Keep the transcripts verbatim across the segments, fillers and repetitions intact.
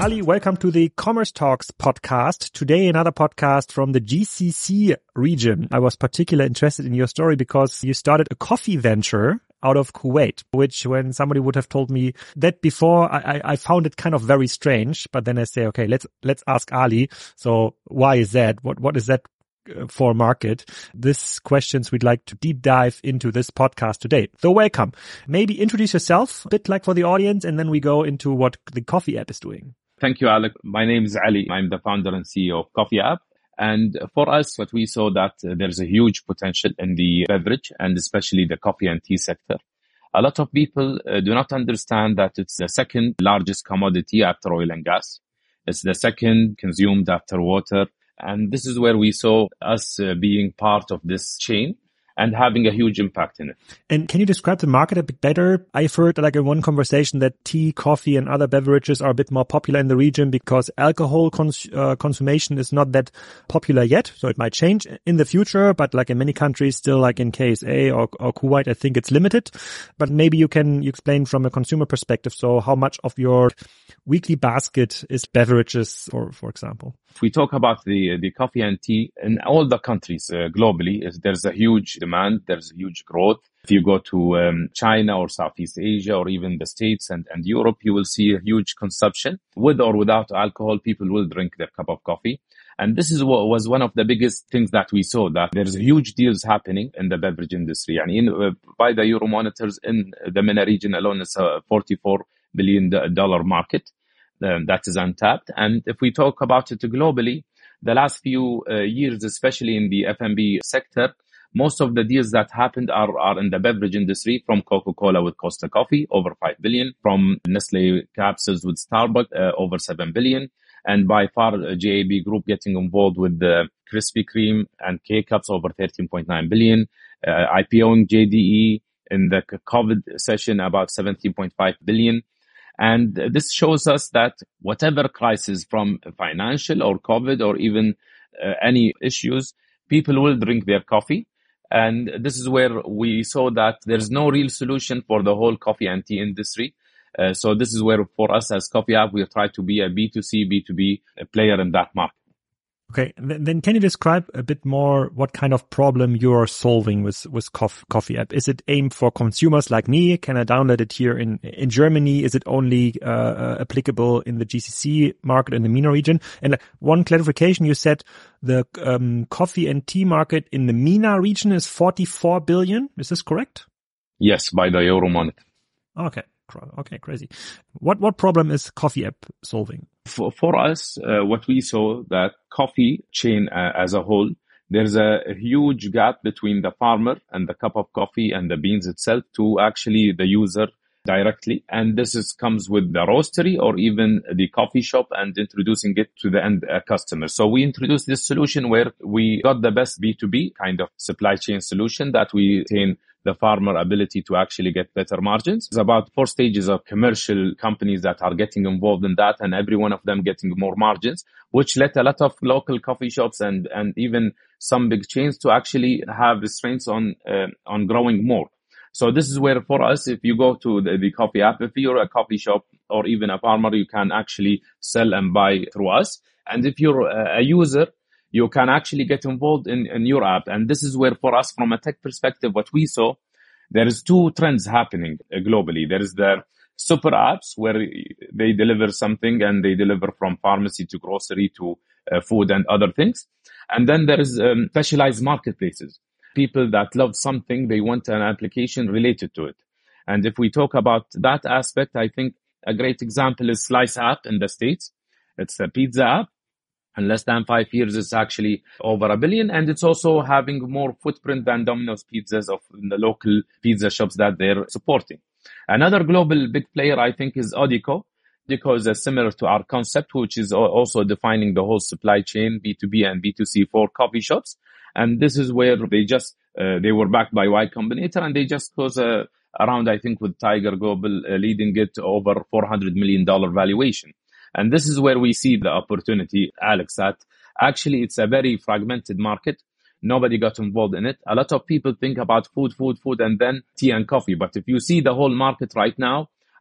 Ali, welcome to the Commerce Talks podcast. Today, another podcast from the G C C region. I was particularly interested in your story because you started a coffee venture out of Kuwait, which when somebody would have told me that before, I, I found it kind of very strange. But then I say, okay, let's let's ask Ali. So why is that? What what is that for market? These questions we'd like to deep dive into this podcast today. So welcome. Maybe introduce yourself a bit like for the audience, and then we go into what the Coffee App is doing. Thank you, Alec. My name is Ali. I'm the founder and C E O of Coffee App. And for us, what we saw that uh, there's a huge potential in the beverage and especially the coffee and tea sector. A lot of people uh, do not understand that it's the second largest commodity after oil and gas. It's the second consumed after water. And this is where we saw us uh, being part of this chain and having a huge impact in it. And can you describe the market a bit better? I've heard like in one conversation that tea, coffee and other beverages are a bit more popular in the region because alcohol cons- uh, consumption is not that popular yet. So it might change in the future, but like in many countries, still like in K S A or, or Kuwait, I think it's limited. But maybe you can you explain from a consumer perspective. So how much of your weekly basket is beverages, for, for example? If we talk about the the coffee and tea in all the countries uh, globally, there's a huge demand, there's huge growth. If you go to um, China or Southeast Asia or even the States and, and Europe, you will see a huge consumption. With or without alcohol, people will drink their cup of coffee. And this is what was one of the biggest things that we saw, that there's huge deals happening in the beverage industry. And in, uh, by the Euromonitors, in the MENA region alone, it's a forty-four billion dollars market. Um, that is untapped. And if we talk about it globally, the last few uh, years, especially in the F and B sector, most of the deals that happened are, are in the beverage industry, from Coca-Cola with Costa Coffee, over five billion, from Nestle capsules with Starbucks, uh, over seven billion. And by far, uh, J A B Group getting involved with the Krispy Kreme and K-Cups, over thirteen point nine billion. Uh, IPOing J D E in the COVID session, about seventeen point five billion. And this shows us that whatever crisis, from financial or COVID or even uh, any issues, people will drink their coffee. And this is where we saw that there's no real solution for the whole coffee and tea industry. Uh, so this is where for us as Coffee App, we try to be a B two C, B two B player in that market. Okay, then can you describe a bit more what kind of problem you are solving with with Coffee App? Is it aimed for consumers like me? Can I download it here in in Germany? Is it only uh, uh, applicable in the G C C market in the MENA region? And one clarification, you said the um, coffee and tea market in the MENA region is forty-four billion. Is this correct? Yes, by the Euromonitor. Okay. Okay, crazy. What what problem is Coffee App solving? For, for us, uh, what we saw that coffee chain uh, as a whole, there's a, a huge gap between the farmer and the cup of coffee and the beans itself to actually the user directly. And this is comes with the roastery or even the coffee shop and introducing it to the end uh, customer. So we introduced this solution where we got the best B two B kind of supply chain solution that we attain the farmer ability to actually get better margins. It's about four stages of commercial companies that are getting involved in that, and every one of them getting more margins, which led a lot of local coffee shops and, and even some big chains to actually have restraints on, uh, on growing more. So this is where for us, if you go to the, the Coffee App, if you're a coffee shop or even a farmer, you can actually sell and buy through us. And if you're a, a user, you can actually get involved in, in your app. And this is where for us, from a tech perspective, what we saw, there is two trends happening globally. There is the super apps where they deliver something and they deliver from pharmacy to grocery to uh, food and other things. And then there is um, specialized marketplaces. People that love something, they want an application related to it. And if we talk about that aspect, I think a great example is Slice app in the States. It's a pizza app. In less than five years, it's actually over a billion. And it's also having more footprint than Domino's Pizzas of the local pizza shops that they're supporting. Another global big player, I think, is Odico. Odico is uh, similar to our concept, which is also defining the whole supply chain, B two B and B two C for coffee shops. And this is where they just, uh, they were backed by Y Combinator, and they just closed uh, around, I think, with Tiger Global uh, leading it over four hundred million dollars valuation. And this is where we see the opportunity, Alex, that actually it's a very fragmented market. Nobody got involved in it. A lot of people think about food, food, food, and then tea and coffee. But if you see the whole market right now,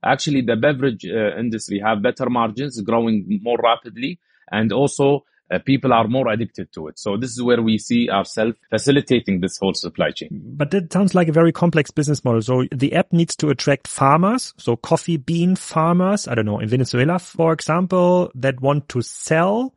actually the beverage uh, industry have better margins, growing more rapidly, and also uh, people are more addicted to it. So this is where we see ourselves facilitating this whole supply chain. But that sounds like a very complex business model. So the app needs to attract farmers, so coffee bean farmers, I don't know, in Venezuela, for example, that want to sell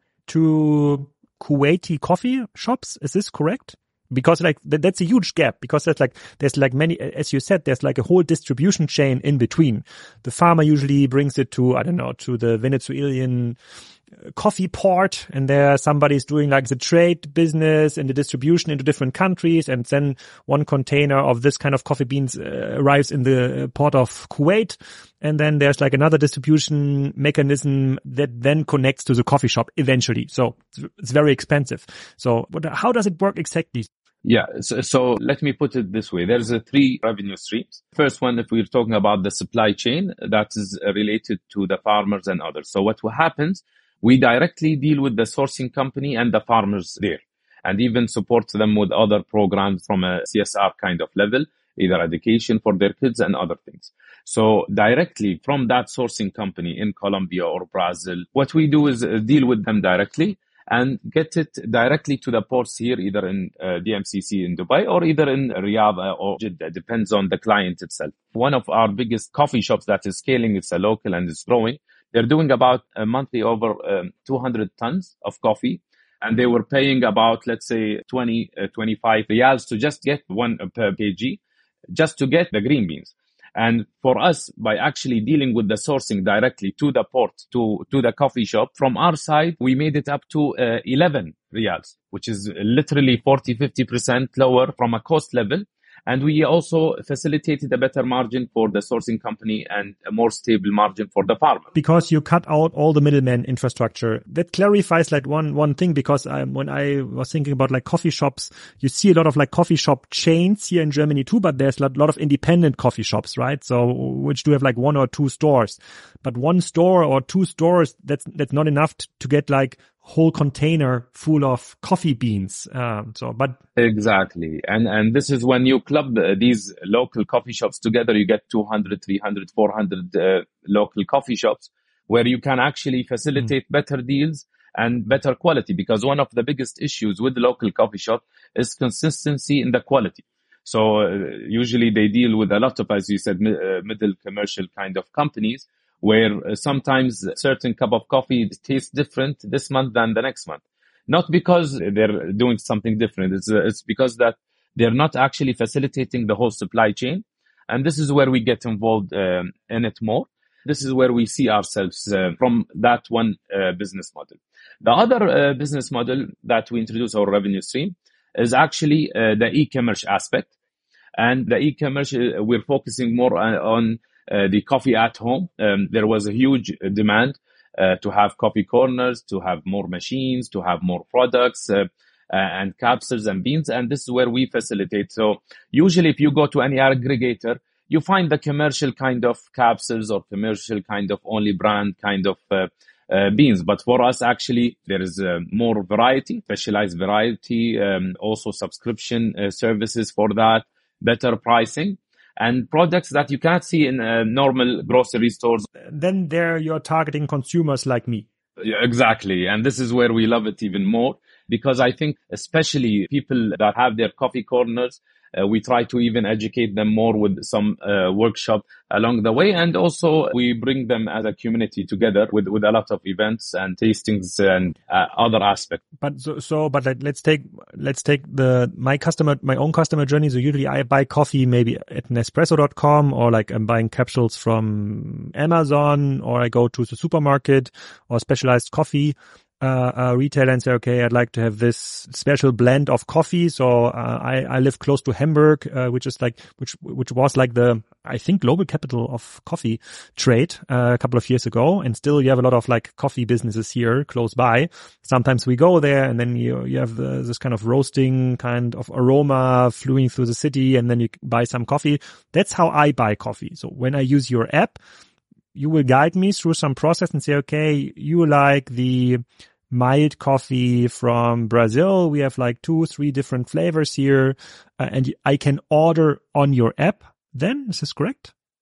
to Kuwaiti coffee shops. Is this correct? Because like th- that's a huge gap, because there's like, there's like many, as you said, there's like a whole distribution chain in between. The farmer usually brings it to, I don't know, to the Venezuelan coffee port, and there somebody's doing like the trade business and the distribution into different countries, and then one container of this kind of coffee beans uh, arrives in the port of Kuwait, and then there's like another distribution mechanism that then connects to the coffee shop eventually. So it's very expensive. So but how does it work exactly? Yeah, so, so let me put it this way. There's a three revenue streams. First one, if we're talking about the supply chain, that is related to the farmers and others. So what happens, we directly deal with the sourcing company and the farmers there, and even support them with other programs from a C S R kind of level, either education for their kids and other things. So directly from that sourcing company in Colombia or Brazil, what we do is deal with them directly and get it directly to the ports here, either in uh, D M C C in Dubai or either in Riyadh or Jeddah, depends on the client itself. One of our biggest coffee shops that is scaling, it's a local and is growing. They're doing about a monthly over um, two hundred tons of coffee, and they were paying about, let's say, twenty, uh, twenty-five riyals to just get one per kg, just to get the green beans. And for us, by actually dealing with the sourcing directly to the port, to, to the coffee shop, from our side, we made it up to uh, eleven riyals, which is literally forty, fifty percent lower from a cost level. And we also facilitated a better margin for the sourcing company and a more stable margin for the farmer. Because you cut out all the middleman infrastructure. That clarifies like one, one thing, because I, when I was thinking about like coffee shops, you see a lot of like coffee shop chains here in Germany too, but there's a lot of independent coffee shops, right? So, which do have like one or two stores, but one store or two stores, that's, that's not enough t- to get like whole container full of coffee beans. Um, so, but exactly. And, and this is when you club uh, these local coffee shops together, you get two hundred, three hundred, four hundred uh, local coffee shops where you can actually facilitate mm. better deals and better quality, because one of the biggest issues with the local coffee shop is consistency in the quality. So uh, usually they deal with a lot of, as you said, mi- uh, middle commercial kind of companies, where sometimes a certain cup of coffee tastes different this month than the next month. Not because they're doing something different. It's, uh, it's because that they're not actually facilitating the whole supply chain. And this is where we get involved um, in it more. This is where we see ourselves uh, from that one uh, business model. The other uh, business model that we introduce, our revenue stream, is actually uh, the e-commerce aspect. And the e-commerce, uh, we're focusing more on, on Uh, the coffee at home. Um, there was a huge demand uh, to have coffee corners, to have more machines, to have more products uh, uh, and capsules and beans. And this is where we facilitate. So usually if you go to any aggregator, you find the commercial kind of capsules or commercial kind of only brand kind of uh, uh, beans. But for us, actually, there is uh, more variety, specialized variety, um, also subscription uh, services for that, better pricing, and products that you can't see in uh, normal grocery stores. Then there you're targeting consumers like me. Yeah, exactly. And this is where we love it even more, because I think especially people that have their coffee corners, uh, we try to even educate them more with some uh, workshop along the way. And also we bring them as a community together with, with a lot of events and tastings and uh, other aspects. But so, so, but like, let's take, let's take the, my customer, my own customer journey. So usually I buy coffee maybe at Nespresso dot com, or like I'm buying capsules from Amazon, or I go to the supermarket or specialized coffee Uh, uh, retailer and say, okay, I'd like to have this special blend of coffee. So, uh, I, I live close to Hamburg, uh, which is like, which, which was like the, I think, global capital of coffee trade, uh, a couple of years ago. And still you have a lot of like coffee businesses here close by. Sometimes we go there and then you, you have the, this kind of roasting kind of aroma flowing through the city, and then you buy some coffee. That's how I buy coffee. So when I use your app, you will guide me through some process and say, okay, you like the mild coffee from Brazil. We have like two, three different flavors here, uh, and I can order on your app then. Is this correct?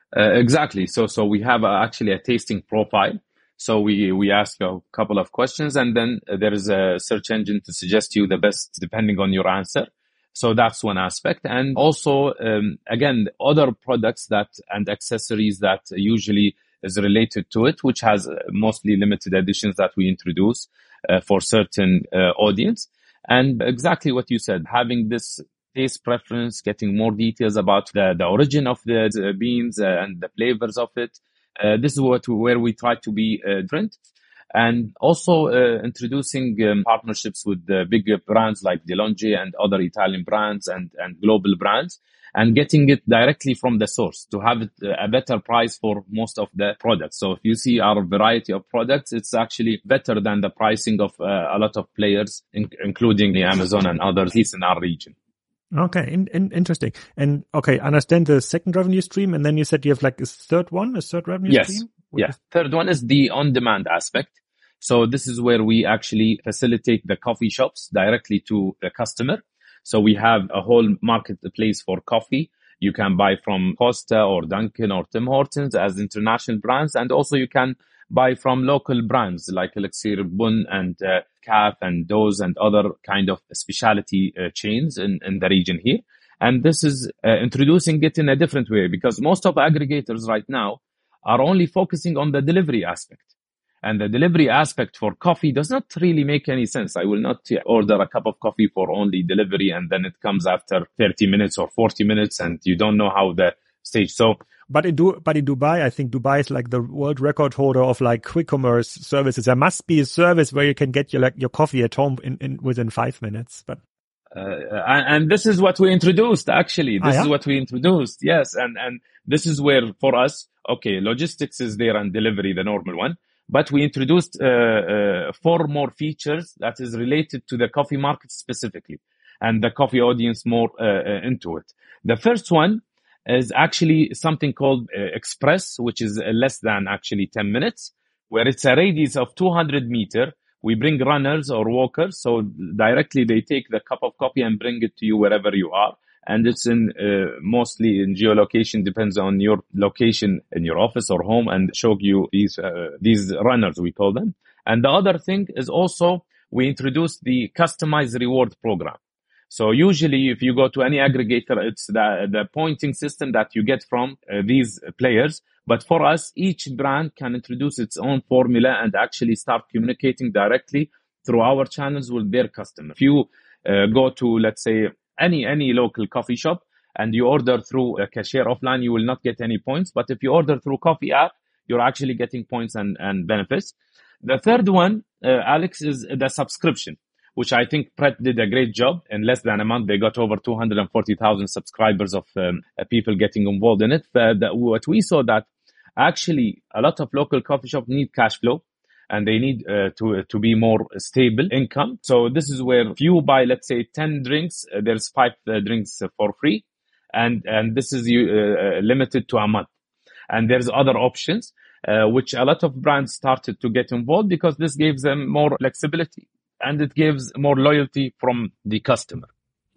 Uh, exactly. So, so we have uh, actually a tasting profile. So we, we ask a couple of questions, and then there is a search engine to suggest you the best depending on your answer. So that's one aspect. And also, um, again, other products that and accessories that usually is related to it, which has mostly limited editions that we introduce uh, for certain uh, audience. And exactly what you said, having this taste preference, getting more details about the, the origin of the, the beans uh, and the flavors of it. Uh, this is what where we try to be uh, different. And also uh, introducing um, partnerships with the bigger brands like DeLonghi and other Italian brands and, and global brands, and getting it directly from the source to have it, uh, a better price for most of the products. So if you see our variety of products, it's actually better than the pricing of uh, a lot of players, in, including the Amazon and others, at least in our region. Okay, in, in, interesting. And okay, understand the second revenue stream, and then you said you have like a third one, a third revenue yes. stream? Yeah, is- third one is the on-demand aspect. So this is where we actually facilitate the coffee shops directly to the customer. So we have a whole marketplace for coffee. You can buy from Costa or Dunkin' or Tim Hortons as international brands, and also you can buy from local brands like Elixir Bun and uh, C A F and Doze and other kind of specialty uh, chains in, in the region here. And this is uh, introducing it in a different way, because most of aggregators right now are only focusing on the delivery aspect. And the delivery aspect for coffee does not really make any sense. I will not order a cup of coffee for only delivery and then it comes after thirty minutes or forty minutes and you don't know how the stage. So, But in, du- but in Dubai, I think Dubai is like the world record holder of like quick commerce services. There must be a service where you can get your like your coffee at home in, in within five minutes. But uh, and, and this is what we introduced. Actually, this ah, yeah? is what we introduced. Yes, and and this is where for us, okay, logistics is there and delivery, the normal one. But we introduced uh, uh, four more features that is related to the coffee market specifically, and the coffee audience more uh, into it. The first one is actually something called uh, Express, which is uh, less than actually ten minutes, where it's a radius of two hundred meter. We bring runners or walkers, so directly they take the cup of coffee and bring it to you wherever you are. And it's in uh, mostly in geolocation, depends on your location in your office or home, and show you these uh, these runners, we call them. And the other thing is also we introduced the customized reward program. So usually if you go to any aggregator, it's the, the pointing system that you get from uh, these players. But for us, each brand can introduce its own formula and actually start communicating directly through our channels with their customers. If you uh, go to, let's say, any any local coffee shop and you order through a cashier offline, you will not get any points. But if you order through coffee app, you're actually getting points and, and benefits. The third one, uh, Alex, is the subscription, which I think Pret did a great job. In less than a month, they got over two hundred forty thousand subscribers of um, uh, people getting involved in it. Uh, the, what we saw that actually a lot of local coffee shops need cash flow, and they need uh, to uh, to be more stable income. So this is where if you buy, let's say, ten drinks, uh, there's five uh, drinks for free, and and this is uh, limited to a month. And there's other options, uh, which a lot of brands started to get involved because this gives them more flexibility and it gives more loyalty from the customer.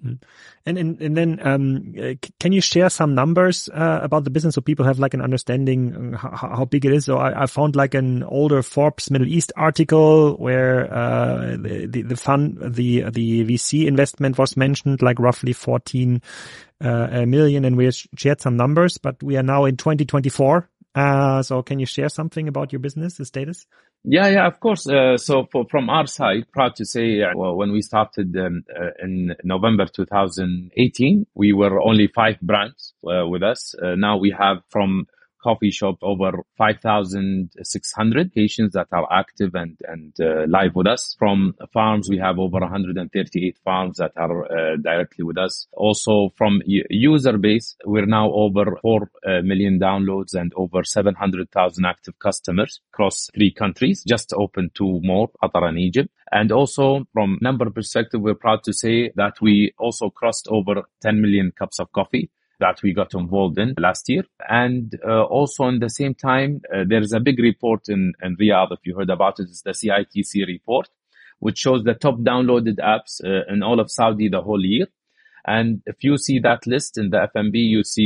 And and, and then um, can you share some numbers uh, about the business so people have like an understanding how, how big it is? So I, I found like an older Forbes Middle East article where uh, the, the the fund the the V C investment was mentioned, like roughly fourteen uh, million, and we shared some numbers. But we are now in twenty twenty-four. Uh, so can you share something about your business, the status? Yeah, yeah, of course. Uh, so for, from our side, proud to say, uh, well, when we started um, uh, in November two thousand eighteen, we were only five brands uh, with us. Uh, now we have from coffee shop over five thousand six hundred locations that are active and, and uh, live with us. From farms, we have over one hundred thirty-eight farms that are uh, directly with us. Also from user base, we're now over four uh, million downloads and over seven hundred thousand active customers across three countries. Just opened two more, Qatar and Egypt. And also from number perspective, we're proud to say that we also crossed over ten million cups of coffee that we got involved in last year. And uh, also in the same time, uh, there is a big report in, in Riyadh, if you heard about it, it's the C I T C report, which shows the top downloaded apps uh, in all of Saudi the whole year. And if you see that list in the F M B, you see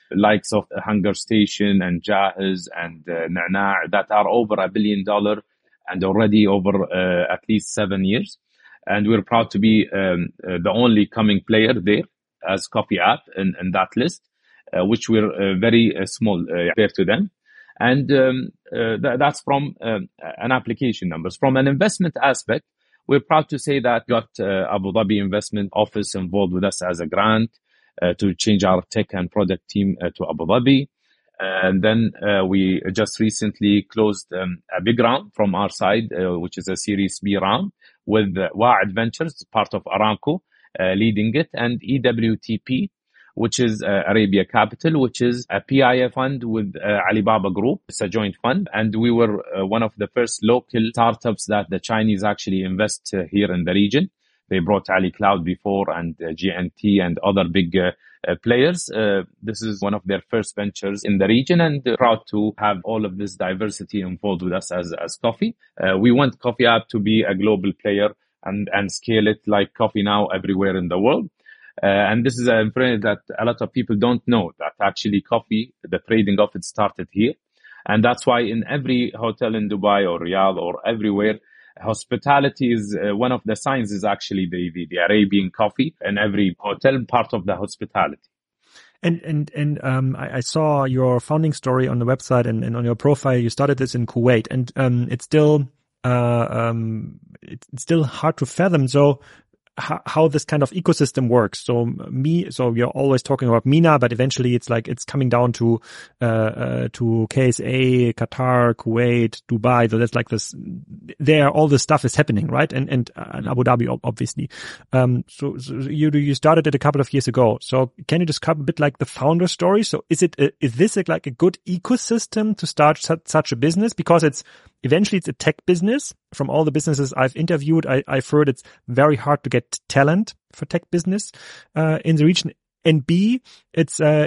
likes of Hunger Station and Jahiz and uh, Na'na' that are over a billion dollar and already over uh, at least seven years. And we're proud to be um, uh, the only coming player there as coffee app in, in that list, uh, which we're uh, very uh, small uh, compared to them. And um, uh, th- that's from uh, an application numbers. From an investment aspect, we're proud to say that we got uh, Abu Dhabi Investment Office involved with us as a grant uh, to change our tech and product team uh, to Abu Dhabi. And then uh, we just recently closed um, a big round from our side, uh, which is a Series B round with uh, Wa'ad Ventures, part of Aramco, uh, leading it, and E W T P, which is uh, Arabia Capital, which is a P I A fund with uh, Alibaba Group. It's a joint fund. And we were uh, one of the first local startups that the Chinese actually invest uh, here in the region. They brought Ali Cloud before and uh, G N T and other big uh, uh, players. Uh, this is one of their first ventures in the region, and uh, proud to have all of this diversity involved with us as, as Coffee. Uh, we want Coffee App to be a global player and, and scale it like Coffee Now everywhere in the world. Uh, and this is a information that a lot of people don't know, that actually coffee, the trading of it started here. And that's why in every hotel in Dubai or Riyadh or everywhere, hospitality is uh, one of the signs is actually the, the, the Arabian coffee in every hotel, part of the hospitality. And and and um, I, I saw your founding story on the website and, and on your profile. You started this in Kuwait, and um, it's still uh, um, it's still hard to fathom. So how, how this kind of ecosystem works. So me, so you're always talking about MENA, but eventually it's like it's coming down to uh, uh to K S A, Qatar, Kuwait, Dubai. So that's like this. There, all this stuff is happening, right? And and, uh, and Abu Dhabi, obviously. Um, so, so you you started it a couple of years ago. So can you describe a bit like the founder story? So is it a, is this a, like a good ecosystem to start such, such a business? Because it's eventually it's a tech business. From all the businesses I've interviewed, I, I've heard it's very hard to get talent for tech business uh, in the region. And B, it's uh,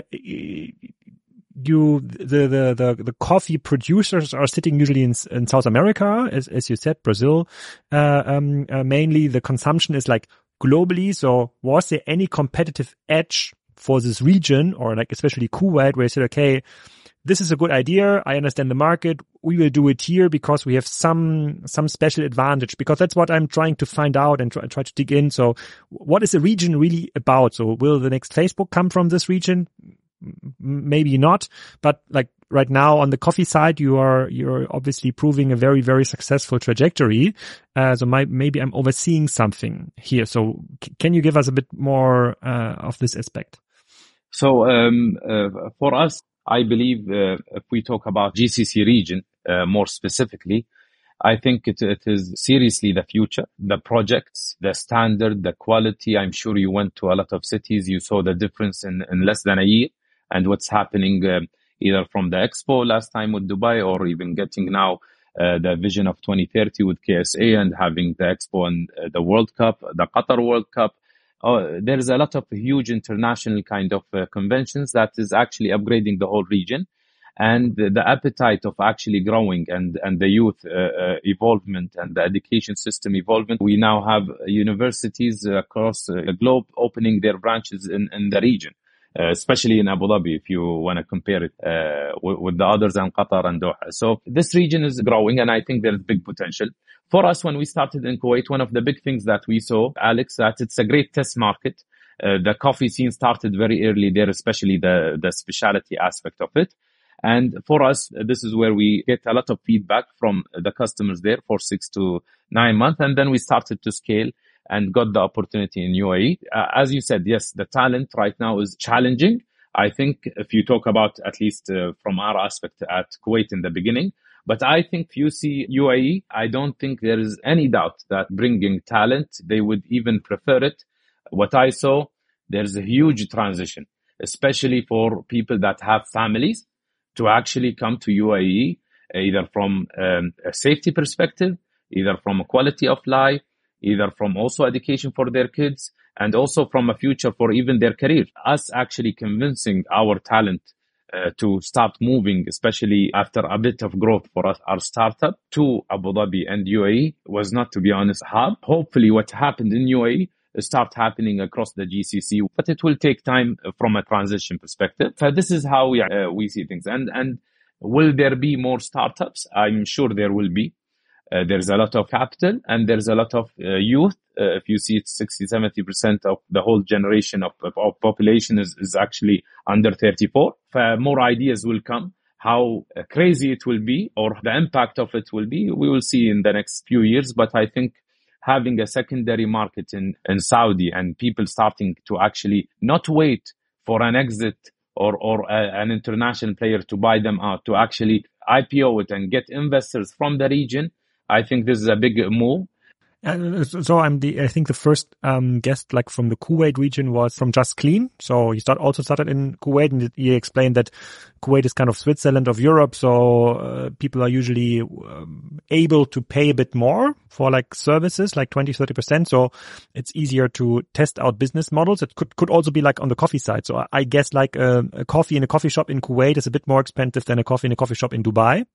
you the, the the the coffee producers are sitting usually in, in South America, as as you said, Brazil. Uh, um, uh, mainly, the consumption is like globally. So, was there any competitive edge for this region, or like especially Kuwait, where you said, okay, this is a good idea. I understand the market. We will do it here because we have some, some special advantage, because that's what I'm trying to find out and try, try to dig in. So what is the region really about? So will the next Facebook come from this region? Maybe not, but like right now on the coffee side, you are, you're obviously proving a very, very successful trajectory. Uh, so my, maybe I'm overseeing something here. So c- can you give us a bit more, uh, of this aspect? So, um, uh, for us, I believe uh, if we talk about G C C region uh, more specifically, I think it, it is seriously the future, the projects, the standard, the quality. I'm sure you went to a lot of cities. You saw the difference in, in less than a year and what's happening uh, either from the expo last time with Dubai or even getting now uh, the vision of twenty thirty with K S A and having the expo and uh, the World Cup, the Qatar World Cup. Oh, there is a lot of huge international kind of uh, conventions that is actually upgrading the whole region, and the, the appetite of actually growing and, and the youth uh, uh, evolvement and the education system evolvement. We now have universities across uh, the globe opening their branches in, in the region, uh, especially in Abu Dhabi, if you want to compare it uh, with, with the others and Qatar and Doha. So this region is growing, and I think there's big potential. For us, when we started in Kuwait, one of the big things that we saw, Alex, that it's a great test market. Uh, the coffee scene started very early there, especially the, the specialty aspect of it. And for us, this is where we get a lot of feedback from the customers there for six to nine months. And then we started to scale and got the opportunity in U A E. Uh, as you said, yes, the talent right now is challenging. I think if you talk about, at least uh, from our aspect at Kuwait in the beginning, but I think if you see U A E, I don't think there is any doubt that bringing talent, they would even prefer it. What I saw, there's a huge transition, especially for people that have families, to actually come to U A E, either from um, a safety perspective, either from a quality of life, either from also education for their kids, and also from a future for even their career. Us actually convincing our talent Uh, to start moving, especially after a bit of growth for us, our startup, to Abu Dhabi and U A E was not, to be honest, hard. Hopefully what happened in U A E start happening across the G C C, but it will take time from a transition perspective. So this is how we, uh, we see things. And, and will there be more startups? I'm sure there will be. Uh, there's a lot of capital and there's a lot of uh, youth. Uh, if you see it's sixty, seventy percent of the whole generation of, of, of population is, is actually under thirty-four. Uh, more ideas will come. How uh, crazy it will be or the impact of it will be, we will see in the next few years. But I think having a secondary market in, in Saudi and people starting to actually not wait for an exit or, or a, an international player to buy them out, to actually I P O it and get investors from the region, I think this is a big move. Uh, so I'm the, I think the first um, guest, like from the Kuwait region, was from Just Clean. So he start, also started in Kuwait, and he explained that Kuwait is kind of Switzerland of Europe. So uh, people are usually um, able to pay a bit more for like services, like twenty, thirty percent. So it's easier to test out business models. It could could also be like on the coffee side. So I guess like a, a coffee in a coffee shop in Kuwait is a bit more expensive than a coffee in a coffee shop in Dubai,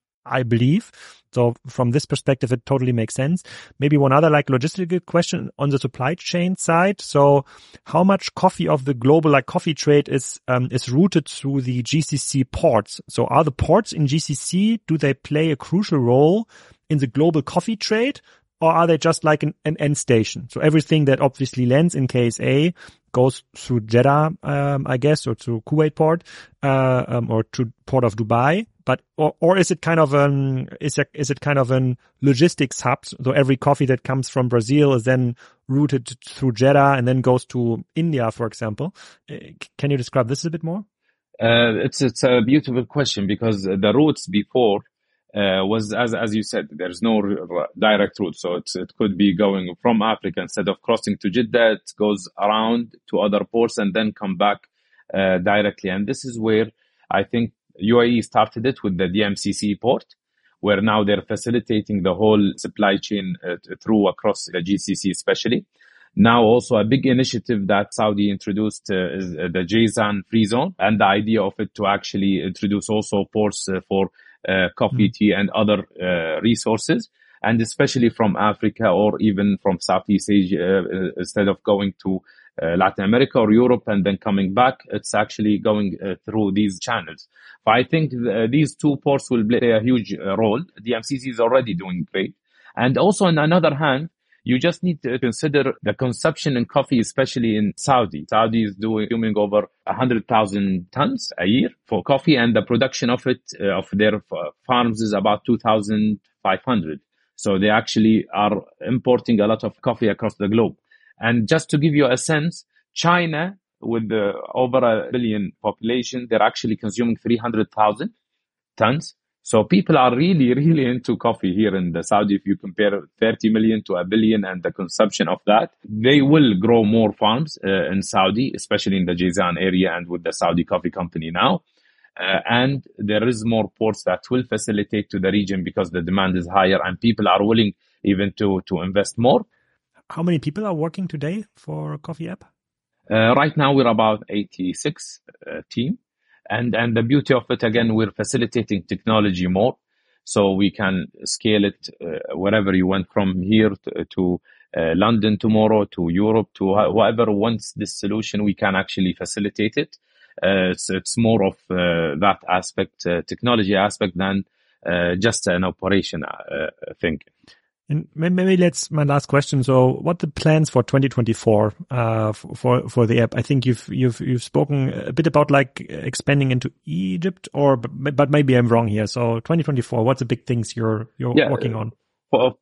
I believe. So from this perspective, it totally makes sense. Maybe one other like logistical question on the supply chain side. So how much coffee of the global like coffee trade is, um, is routed through the G C C ports? So are the ports in G C C, do they play a crucial role in the global coffee trade, or are they just like an, an end station? So everything that obviously lands in K S A goes through Jeddah, um, I guess, or to Kuwait port, uh, um, or to port of Dubai. But, or, or is it kind of an, is it, is it kind of an logistics hub? So every coffee that comes from Brazil is then routed through Jeddah and then goes to India, for example. Can you describe this a bit more? Uh, it's, it's a beautiful question because the routes before, uh, was, as, as you said, there's no r- direct route. So it's, it could be going from Africa instead of crossing to Jeddah, it goes around to other ports and then come back, uh, directly. And this is where I think U A E started it with the D M C C port, where now they're facilitating the whole supply chain uh, through across the G C C especially. Now also a big initiative that Saudi introduced uh, is uh, the Jazan free zone, and the idea of it to actually introduce also ports uh, for uh, coffee, tea and other uh, resources, and especially from Africa or even from Southeast Asia, uh, instead of going to Uh, Latin America or Europe and then coming back, it's actually going uh, through these channels. But I think th- these two ports will play a huge uh, role. D M C C is already doing great. And also on another hand, you just need to consider the consumption in coffee, especially in Saudi. Saudi is doing, consuming over one hundred thousand tons a year for coffee, and the production of it, uh, of their f- farms is about two thousand five hundred. So they actually are importing a lot of coffee across the globe. And just to give you a sense, China, with the over a billion population, they're actually consuming three hundred thousand tons. So people are really, really into coffee here in the Saudi. If you compare thirty million to a billion and the consumption of that, they will grow more farms uh, in Saudi, especially in the Jazan area and with the Saudi Coffee Company now. Uh, and there is more ports that will facilitate to the region because the demand is higher and people are willing even to, to invest more. How many people are working today for Coffee App? Uh, right now we're about eighty-six uh, team. And, and the beauty of it, again, we're facilitating technology more. So we can scale it uh, wherever you went, from here to, to uh, London tomorrow, to Europe, to whoever wants this solution, we can actually facilitate it. Uh, it's, it's more of uh, that aspect, uh, technology aspect, than uh, just an operation uh, thing. And maybe let's, my last question. So what are the plans for twenty twenty-four, uh, for, for the app? I think you've, you've, you've spoken a bit about like expanding into Egypt, or, but maybe I'm wrong here. So twenty twenty-four, what's the big things you're, you're yeah, working on? For,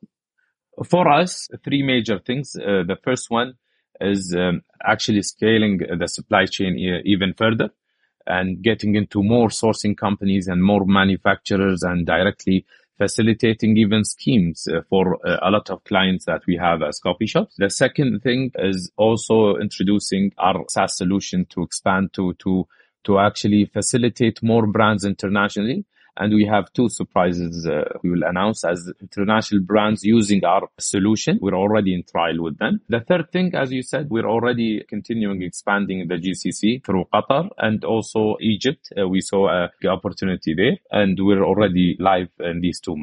for us, three major things. Uh, the first one is um, actually scaling the supply chain e- even further and getting into more sourcing companies and more manufacturers, and directly facilitating even schemes uh, for uh, a lot of clients that we have as coffee shops. The second thing is also introducing our SaaS solution to expand to, to, to actually facilitate more brands internationally. And we have two surprises uh, we will announce as international brands using our solution. We're already in trial with them. The third thing, as you said, we're already continuing expanding the G C C through Qatar and also Egypt. Uh, we saw a opportunity there, and we're already live in these two markets.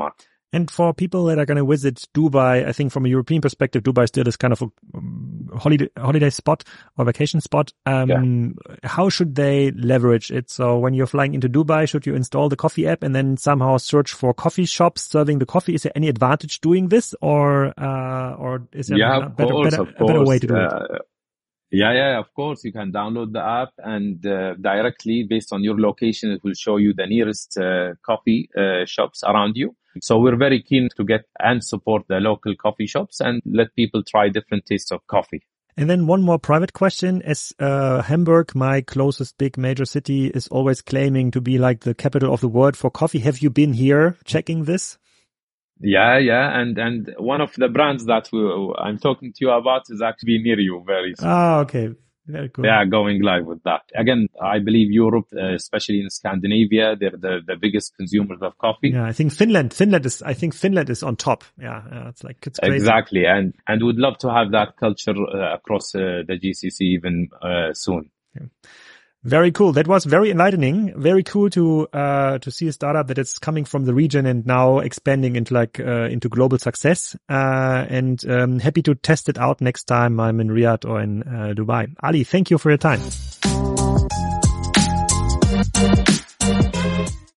And for people that are going to visit Dubai, I think from a European perspective, Dubai still is kind of a um, holiday holiday spot or vacation spot. Um, yeah. How should they leverage it? So when you're flying into Dubai, should you install the coffee app and then somehow search for coffee shops serving the coffee? Is there any advantage doing this, or uh, or is there yeah, a, better, course, better, a better way to do uh, it? Yeah, yeah, of course. You can download the app and uh, directly based on your location, it will show you the nearest uh, coffee uh, shops around you. So we're very keen to get and support the local coffee shops and let people try different tastes of coffee. And then one more private question. As uh, Hamburg, my closest big major city, is always claiming to be like the capital of the world for coffee. Have you been here checking this? Yeah, yeah, and and one of the brands that we, I'm talking to you about is actually near you very soon. Ah, okay. Very cool. Yeah, going live with that. Again, I believe Europe, uh, especially in Scandinavia, they're the, the biggest consumers of coffee. Yeah, I think Finland, Finland is, I think Finland is on top. Yeah, yeah it's like, it's crazy. Exactly. And, and would love to have that culture uh, across uh, the G C C even uh, soon. Yeah. Very cool. That was very enlightening. Very cool to, uh, to see a startup that is coming from the region and now expanding into like, uh, into global success. Uh, and, um, happy to test it out next time I'm in Riyadh or in, uh, Dubai. Ali, thank you for your time.